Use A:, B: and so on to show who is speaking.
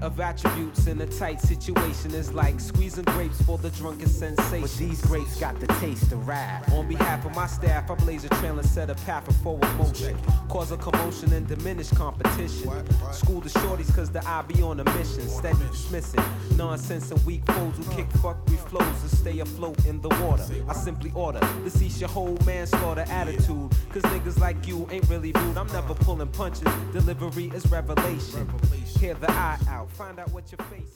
A: of attributes in a tight situation is like squeezing grapes for the drunken sensation.
B: But these grapes got the taste of rap.
A: On behalf of my staff, I blaze a trail and set a path of forward motion. Cause a commotion and diminish competition. School the shorties cause the I be on a mission. Steady dismissing nonsense and weak foes who kick fuckery flows to stay afloat in the water. I simply order to cease your whole manslaughter attitude. Cause niggas like you ain't really rude. I'm never pulling punches. Delivery is revelation. Hear the eye out. Find out what your face is.